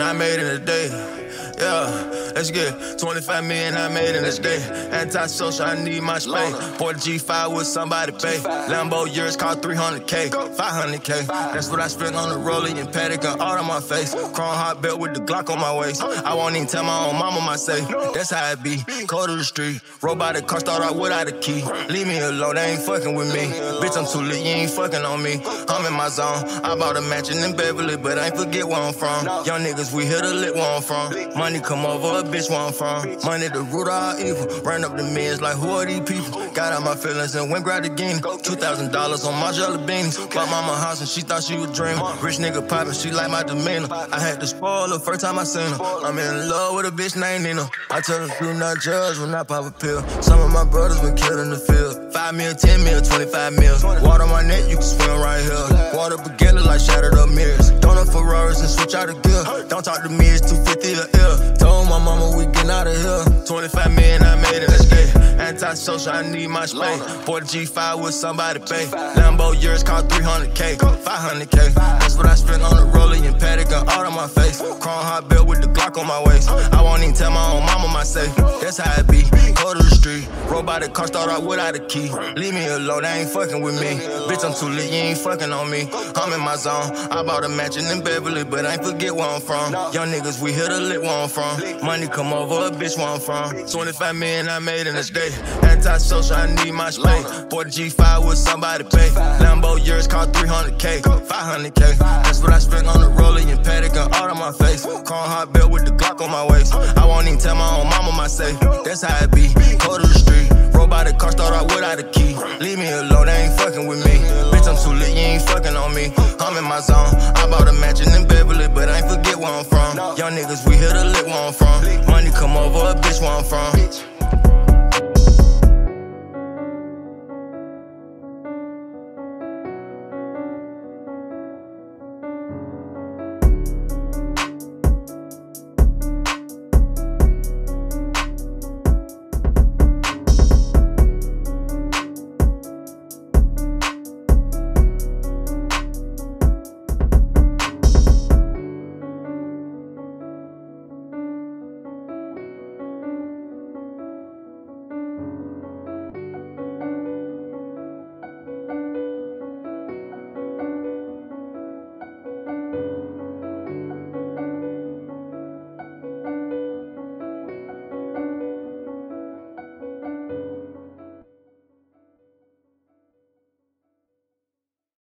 I made in a day. Yeah, let's get 25 million I made in this day. Anti-social, I need my space. Bought a G5 with somebody pay. Lambo years cost 300K, 500K. That's what I spent on the rollie and paddock and all on my face. Chrome hot belt with the Glock on my waist. I won't even tell my own mama my safe. That's how it be. Cold to the street. Robotic car start out without a key. Leave me alone, they ain't fucking with me. Bitch, I'm too lit, you ain't fucking on me. I'm in my zone. I bought a mansion in Beverly, but I ain't forget where I'm from. Young niggas, we hit a lit where I'm from. Money come over a bitch where I'm from. Money the root of all evil. Ran up the meds like who are these people? Got out my feelings and went grab the game. $2,000 on my jelly beans. Bought mama a house and she thought she was dreaming. Rich nigga poppin', she like my demeanor. I had to spoil her first time I seen her. I'm in love with a bitch named Nina. I tell her do not judge when I pop a pill. Some of my brothers been killed in the field. 5 mil, 10 mil, 25 mil. Water on my neck, you can swim right here. Water baguette like shattered up mirrors. Donut Ferraris and switch out the gear. Don't talk to me, it's 250 a ear. Told my mama we getting out of here. 25 million I made in this day. Anti-social, I need my space. Bought a G5 with somebody pay. Lambo years cost 300K, 500K. That's what I spent on the rollie and paddock and all on my face. Chrome hot belt with the Glock on my waist. I won't even tell my own mama my safe. That's how it be. Go to the street. Robotic car start out without a key. Leave me alone, they ain't fucking with me. Bitch, I'm too lit, you ain't fucking on me. I'm in my zone. I bought a mansion in Beverly, but I ain't forget where I'm from. Young niggas, we hit a lit where I'm from. Money come over a bitch where I'm from. 25 million I made in this day. Anti-social, I need my space. Bought a G5 with somebody pay. Lambo years cost 300K, 500K. That's what I spent on the rollie and paddock and all on my face. Chrome hot belt with the Glock on my waist. I won't even tell my own mama my safe. That's how it be. Go to the street. Robotic car start out without a key. Leave me alone, they ain't fucking with me. Bitch, I'm too lit, you ain't fucking on me. I'm in my zone. I bought a mansion in Beverly, but I ain't forget where I'm from. Young niggas, we hit a lit where I'm from. Money come over a bitch where I'm from.